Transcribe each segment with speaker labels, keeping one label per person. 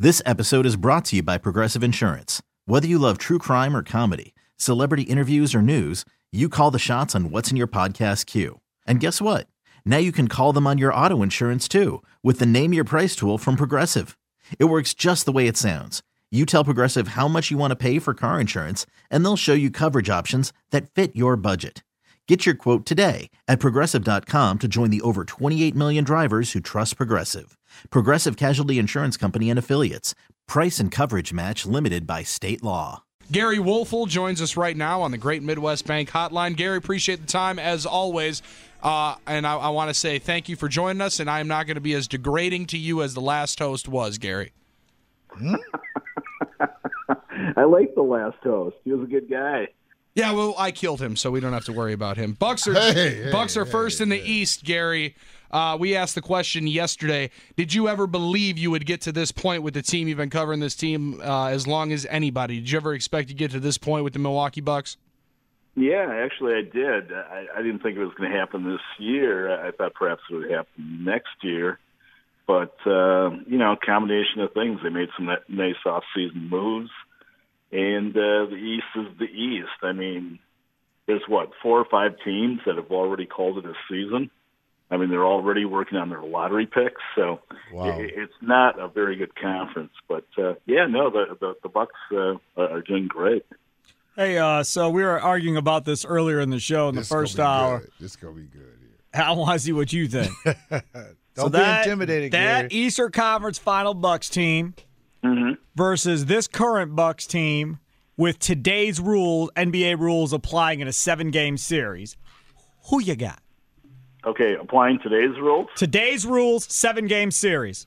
Speaker 1: This episode is brought to you by Progressive Insurance. Whether you love true crime or comedy, celebrity interviews or news, you call the shots on what's in your podcast queue. And guess what? Now you can call them on your auto insurance too with the Name Your Price tool from Progressive. It works just the way it sounds. You tell Progressive how much you want to pay for car insurance, and they'll show you coverage options that fit your budget. Get your quote today at Progressive.com to join the over 28 million drivers who trust Progressive. Progressive Casualty Insurance Company and Affiliates. Price and coverage match limited by state law.
Speaker 2: Gary Woelfel joins us right now on the Great Midwest Bank Hotline. Gary, appreciate the time as always. And I want to say thank you for joining us, and I am not going to be as degrading to you as the last host was, Gary.
Speaker 3: I like the last host. He was a good guy.
Speaker 2: Yeah, well, I killed him, so we don't have to worry about him. Bucks are first in the East, Gary. We asked the question yesterday, did you ever believe you would get to this point with the team? You've been covering this team as long as anybody. Did you ever expect to get to this point with the Milwaukee Bucks?
Speaker 3: Yeah, actually I did. I didn't think it was going to happen this year. I thought perhaps it would happen next year. But, a combination of things. They made some nice off-season moves. And the East is the East. I mean, there's, 4 or 5 teams that have already called it a season. I mean, they're already working on their lottery picks. So It's not a very good conference. But, the Bucks are doing great.
Speaker 4: Hey, so we were arguing about this earlier in the show in the first hour.
Speaker 5: This is going to be good here.
Speaker 4: I want to see what you think.
Speaker 5: Don't be intimidated,
Speaker 4: That
Speaker 5: Gary.
Speaker 4: Eastern Conference Final Bucks team versus this current Bucks team with today's rules, NBA rules applying in a 7-game series. Who you got?
Speaker 3: Okay, applying today's rules?
Speaker 4: Today's rules, 7-game series.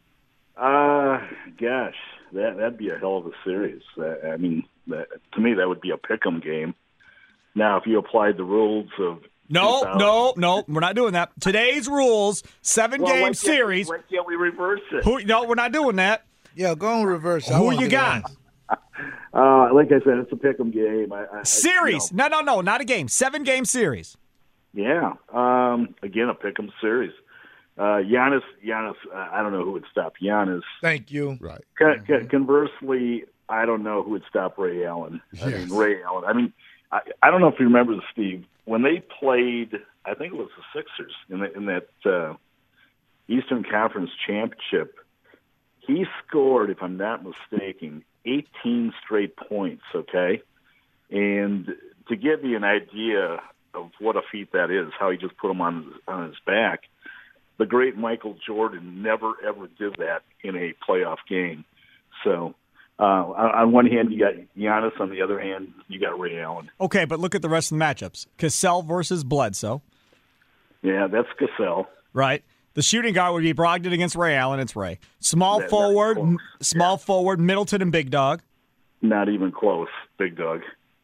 Speaker 3: Gosh, that'd be a hell of a series. To me, that would be a pick'em game. Now, if you applied the rules of
Speaker 4: No, we're not doing that. Today's rules, 7-game series.
Speaker 3: Why can't we reverse it?
Speaker 4: No, we're not doing that.
Speaker 5: Yeah, go on reverse.
Speaker 4: Who you got?
Speaker 3: Like I said, it's a pick'em game.
Speaker 4: Series. No, not a game. 7-game series.
Speaker 3: Yeah. Again, a pick'em series. Giannis, I don't know who would stop Giannis.
Speaker 5: Thank you. Right.
Speaker 3: Conversely, I don't know who would stop Ray Allen.
Speaker 5: Yes.
Speaker 3: Ray Allen. I don't know if you remember this, Steve. When they played, I think it was the Sixers in that Eastern Conference Championship, he scored, if I'm not mistaken, 18 straight points, okay? And to give you an idea of what a feat that is, how he just put him on his back, the great Michael Jordan never, ever did that in a playoff game. So on one hand, you got Giannis. On the other hand, you got Ray Allen.
Speaker 4: Okay, but look at the rest of the matchups. Cassell versus Bledsoe.
Speaker 3: Yeah, that's Cassell.
Speaker 4: Right. The shooting guard would be Brogdon against Ray Allen. It's Ray. Small forward, Middleton and Big Dog.
Speaker 3: Not even close, Big Dog.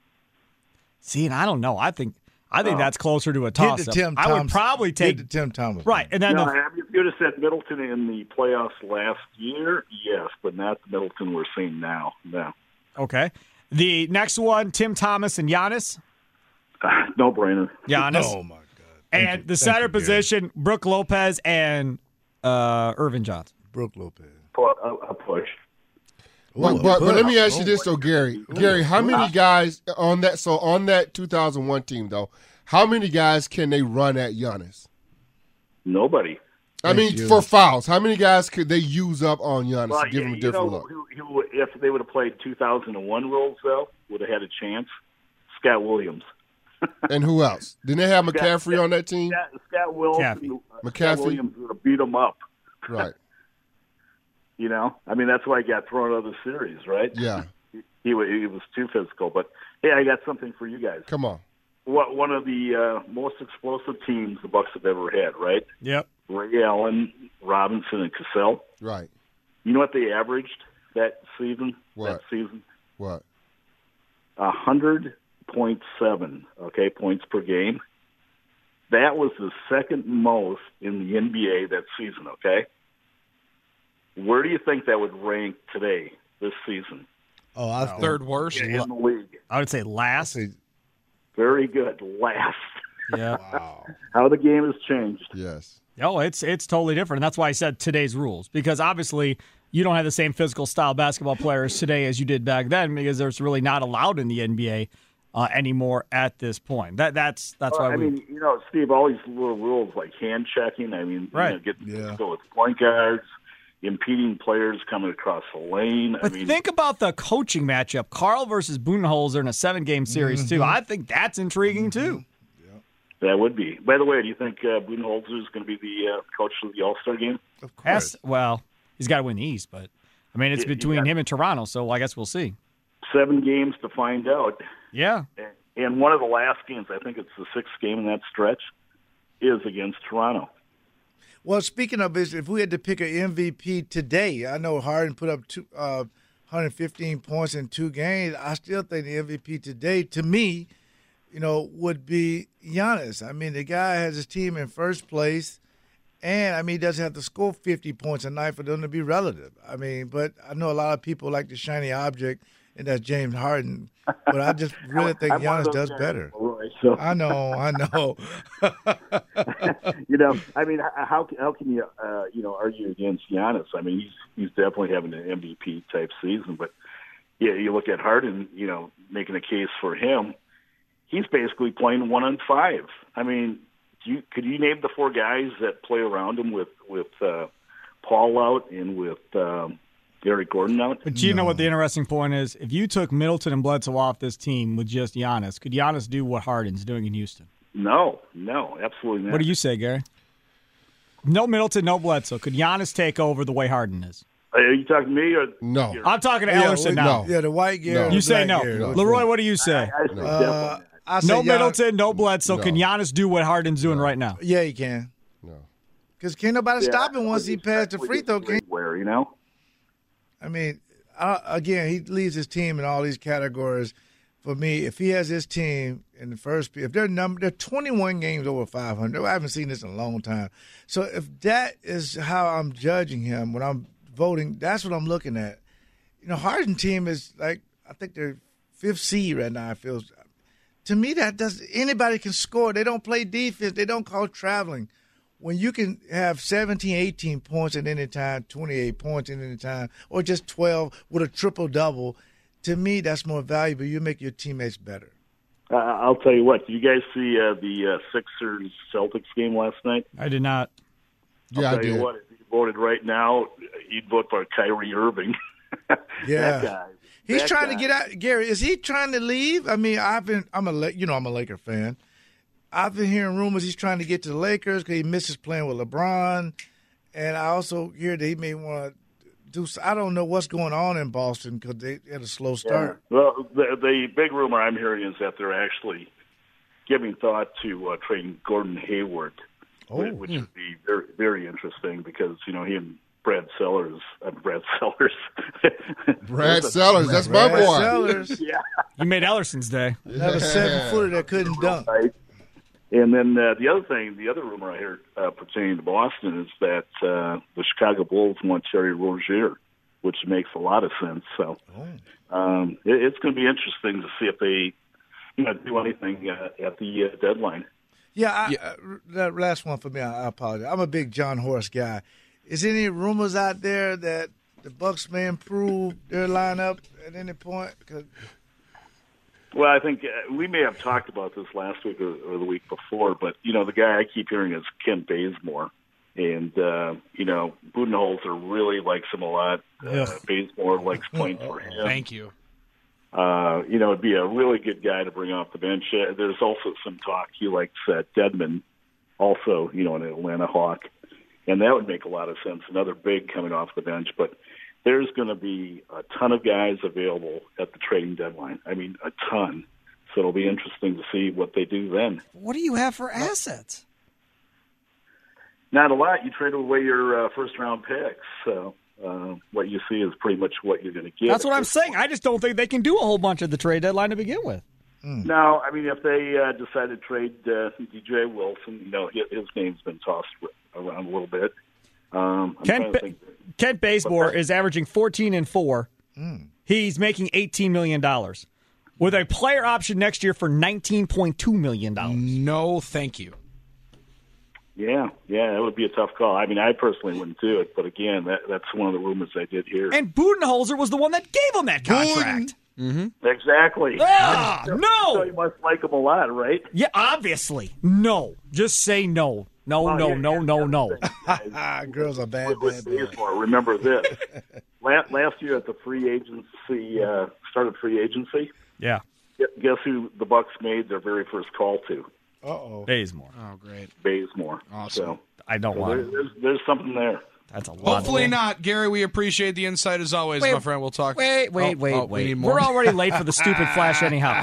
Speaker 4: See, and I don't know. I think that's closer to a toss-up. I would probably take
Speaker 5: Tim Thomas.
Speaker 4: Right, and then
Speaker 3: if you'd have said Middleton in the playoffs last year, yes, but not the Middleton we're seeing now. No.
Speaker 4: Okay. The next one, Tim Thomas and Giannis.
Speaker 3: No brainer.
Speaker 4: Giannis.
Speaker 5: Oh my God.
Speaker 4: And the center position, Brook Lopez and Irvin Johnson.
Speaker 5: Brook Lopez.
Speaker 3: A push.
Speaker 5: But let me ask you this, though, Gary. Gary, how many guys on that? So on that 2001 team, though, how many guys can they run at Giannis?
Speaker 3: Nobody.
Speaker 5: For fouls, how many guys could they use up on Giannis to give him a different look?
Speaker 3: If they would have played 2001 rules, though, would have had a chance. Scott Williams.
Speaker 5: And who else? Didn't they have McCaffrey on that team?
Speaker 3: Scott Williams.
Speaker 5: McCaffrey.
Speaker 3: Scott Williams would have beat him up.
Speaker 5: Right.
Speaker 3: That's why he got thrown out of the series, right?
Speaker 5: Yeah.
Speaker 3: He was too physical. But, hey, I got something for you guys.
Speaker 5: Come on.
Speaker 3: One of the most explosive teams the Bucks have ever had, right?
Speaker 4: Yep.
Speaker 3: Ray Allen, Robinson, and Cassell.
Speaker 5: Right.
Speaker 3: You know what they averaged that season?
Speaker 5: What?
Speaker 3: 100.7, points per game. That was the second most in the NBA that season, okay? Where do you think that would rank today, this season?
Speaker 2: Third worst
Speaker 3: in the league.
Speaker 4: I would say last.
Speaker 3: Very good. Last.
Speaker 4: Yeah.
Speaker 5: Wow.
Speaker 3: How the game has changed.
Speaker 5: Yes.
Speaker 4: Oh, it's totally different. And that's why I said today's rules. Because obviously you don't have the same physical style basketball players today as you did back then because there's really not allowed in the NBA anymore at this point. That's why.
Speaker 3: I mean, Steve, all these little rules like hand checking. I mean,
Speaker 4: right?
Speaker 3: Go with point guards, impeding players coming across the lane.
Speaker 4: But think about the coaching matchup: Carl versus Budenholzer in a 7-game series too. I think that's intriguing too.
Speaker 3: That would be. By the way, do you think Budenholzer is going to be the coach of the All-Star game?
Speaker 5: Of course.
Speaker 4: Well, he's got to win the East, but I mean, it's between him and Toronto, so I guess we'll see.
Speaker 3: 7 games to find out.
Speaker 4: Yeah.
Speaker 3: And one of the last games, I think it's the 6th game in that stretch, is against Toronto.
Speaker 6: Well, speaking of this, if we had to pick an MVP today, I know Harden put up 115 points in 2 games. I still think the MVP today, to me, would be Giannis. I mean, the guy has his team in first place, and, I mean, he doesn't have to score 50 points a night for them to be relative. I mean, but I know a lot of people like the shiny object, and that's James Harden. But I just really think Giannis does better.
Speaker 3: So.
Speaker 6: I know.
Speaker 3: I mean, how can you, argue against Giannis? I mean, he's definitely having an MVP type season. But, yeah, you look at Harden, making a case for him. He's basically playing 1 on 5. I mean, could you name the 4 guys that play around him with Paul out and with Eric Gordon out?
Speaker 4: But you know what the interesting point is? If you took Middleton and Bledsoe off this team with just Giannis, could Giannis do what Harden's doing in Houston?
Speaker 3: No, absolutely not.
Speaker 4: What do you say, Gary? No Middleton, no Bledsoe. Could Giannis take over the way Harden is?
Speaker 3: Are you talking to me or?
Speaker 5: No.
Speaker 4: I'm talking to Ellerson now.
Speaker 6: Yeah, the white Gary.
Speaker 5: No.
Speaker 4: You say no.
Speaker 6: Gary.
Speaker 4: Leroy, what do you say?
Speaker 6: I say
Speaker 4: No
Speaker 6: Giannis.
Speaker 4: Middleton, no Bledsoe.
Speaker 5: No.
Speaker 4: Can Giannis do what Harden's doing right now?
Speaker 6: Yeah, he can.
Speaker 5: No.
Speaker 6: Because can't nobody stop him once he passed the free throw.
Speaker 3: Where,
Speaker 6: I mean, again, he leads his team in all these categories. For me, if he has his team in the first, if they're 21 games over 500, I haven't seen this in a long time. So if that is how I'm judging him when I'm voting, that's what I'm looking at. Harden team is like, I think they're 5th seed right now. It feels. To me, anybody can score. They don't play defense. They don't call traveling. When you can have 17, 18 points at any time, 28 points at any time, or just 12 with a triple-double, to me, that's more valuable. You make your teammates better.
Speaker 3: I'll tell you what. Did you guys see the Sixers-Celtics game last night?
Speaker 4: I did not.
Speaker 5: Yeah,
Speaker 3: I'll tell
Speaker 5: I did.
Speaker 3: you what, if you voted right now, you'd vote for Kyrie Irving.
Speaker 6: Yeah.
Speaker 3: That guy.
Speaker 6: He's
Speaker 3: That
Speaker 6: trying
Speaker 3: guy.
Speaker 6: to get out. Gary, is he trying to leave? I mean, I'm a Laker fan. I've been hearing rumors he's trying to get to the Lakers because he misses playing with LeBron. And I also hear that he may want to do – I don't know what's going on in Boston because they had a slow start.
Speaker 3: Yeah. Well, the big rumor I'm hearing is that they're actually giving thought to trading Gordon Hayward, which would be very, very interesting because, he and Brad Sellers.
Speaker 5: Brad Sellers, that's my
Speaker 6: Brad
Speaker 5: boy.
Speaker 6: Sellers.
Speaker 3: Yeah.
Speaker 4: You made Ellerson's day.
Speaker 6: Another 7-footer that couldn't dunk.
Speaker 3: Right. And then the other rumor I heard pertaining to Boston is that the Chicago Bulls want Terry Rozier, which makes a lot of sense. So it's going to be interesting to see if they do anything at the deadline.
Speaker 6: Yeah, that last one for me, I apologize. I'm a big John Horst guy. Is there any rumors out there that the Bucks may improve their lineup at any point?
Speaker 3: Well, I think we may have talked about this last week or the week before, but, the guy I keep hearing is Kent Bazemore. And, Budenholzer really likes him a lot. Bazemore likes playing for him.
Speaker 2: Thank you.
Speaker 3: It'd be a really good guy to bring off the bench. There's also some talk he likes Dedmon, also, an Atlanta Hawk. And that would make a lot of sense, another big coming off the bench. But there's going to be a ton of guys available at the trading deadline. I mean, a ton. So it'll be interesting to see what they do then.
Speaker 4: What do you have for assets?
Speaker 3: Not a lot. You trade away your first-round picks. So what you see is pretty much what you're going to get.
Speaker 4: That's what I'm saying. I just don't think they can do a whole bunch of the trade deadline to begin with.
Speaker 3: No, I mean, if they decide to trade DJ Wilson, his name's been tossed around a little bit.
Speaker 4: Kent Bazemore is averaging 14 and 4. He's making $18 million with a player option next year for $19.2 million.
Speaker 2: No, thank you.
Speaker 3: Yeah, it would be a tough call. I mean, I personally wouldn't do it, but again, that's one of the rumors I did hear.
Speaker 4: And Budenholzer was the one that gave him that contract.
Speaker 2: Mm-hmm.
Speaker 3: Exactly.
Speaker 4: No!
Speaker 3: So you must like him a lot, right?
Speaker 4: Yeah, obviously. No. Just say no. No.
Speaker 6: Girls are bad.
Speaker 3: Remember this. Last year at the free agency, started free agency.
Speaker 4: Yeah.
Speaker 3: Guess who the Bucks made their very first call to?
Speaker 4: Bazemore.
Speaker 2: Oh, great.
Speaker 3: Bazemore.
Speaker 2: Awesome.
Speaker 3: So,
Speaker 4: I don't want it.
Speaker 3: There's something there.
Speaker 4: That's a lot.
Speaker 2: Hopefully not. Gary, we appreciate the insight as always, my friend. We'll talk.
Speaker 4: Wait.
Speaker 2: We need more.
Speaker 4: We're already late for the stupid flash anyhow.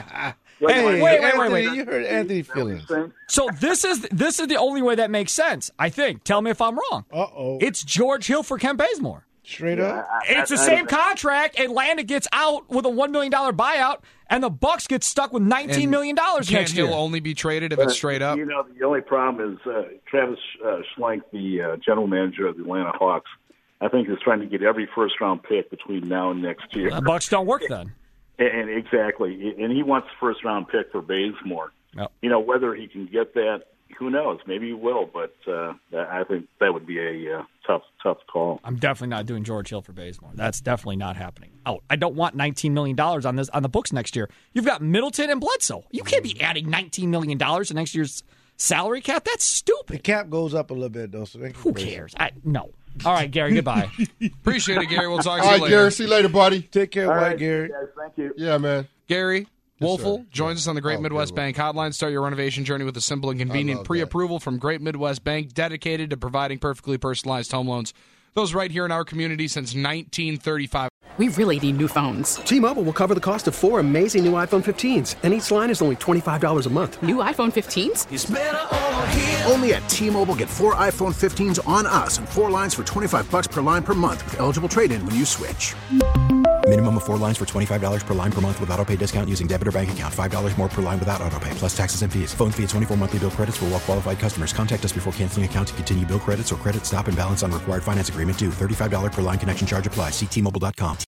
Speaker 6: Wait. You heard Anthony feelings.
Speaker 4: So this is the only way that makes sense, I think. Tell me if I'm wrong. It's George Hill for Kent Bazemore.
Speaker 6: Straight up.
Speaker 4: It's the same contract. Atlanta gets out with a $1 million buyout, and the Bucks get stuck with $19 million next year.
Speaker 2: Can't Hill only be traded if it's straight up?
Speaker 3: The only problem is Travis Schlenk, the general manager of the Atlanta Hawks, I think is trying to get every first-round pick between now and next year.
Speaker 4: The Bucks don't work then.
Speaker 3: And exactly. And he wants the first-round pick for Bazemore. Yep. Whether he can get that, who knows? Maybe he will, but I think that would be a tough call.
Speaker 4: I'm definitely not doing George Hill for Bazemore. That's definitely not happening. Oh, I don't want $19 million on the books next year. You've got Middleton and Bledsoe. You can't be adding $19 million to next year's salary cap. That's stupid.
Speaker 6: The cap goes up a little bit, though. So
Speaker 4: who cares? No. All right, Gary, goodbye.
Speaker 2: Appreciate it, Gary. We'll talk to you later.
Speaker 5: All right, Gary, see you later, buddy.
Speaker 6: Take care, White Gary.
Speaker 3: Guys, thank you.
Speaker 5: Yeah, man.
Speaker 2: Gary Woelfel
Speaker 5: sir.
Speaker 2: joins us on the Great Midwest Bank Hotline. Start your renovation journey with a simple and convenient pre-approval from Great Midwest Bank, dedicated to providing perfectly personalized home loans. Those right here in our community since 1935.
Speaker 7: We really need new phones.
Speaker 8: T-Mobile will cover the cost of 4 amazing new iPhone 15s, and each line is only $25 a month.
Speaker 7: New iPhone 15s?
Speaker 9: It's better over here. Only at T-Mobile, get 4 iPhone 15s on us and 4 lines for $25 per line per month with eligible trade-in when you switch.
Speaker 10: Minimum of 4 lines for $25 per line per month with autopay discount using debit or bank account. $5 more per line without autopay, plus taxes and fees. Phone fee at 24 monthly bill credits for well-qualified customers. Contact us before canceling account to continue bill credits or credit stop and balance on required finance agreement due. $35 per line connection charge applies. See T-Mobile.com.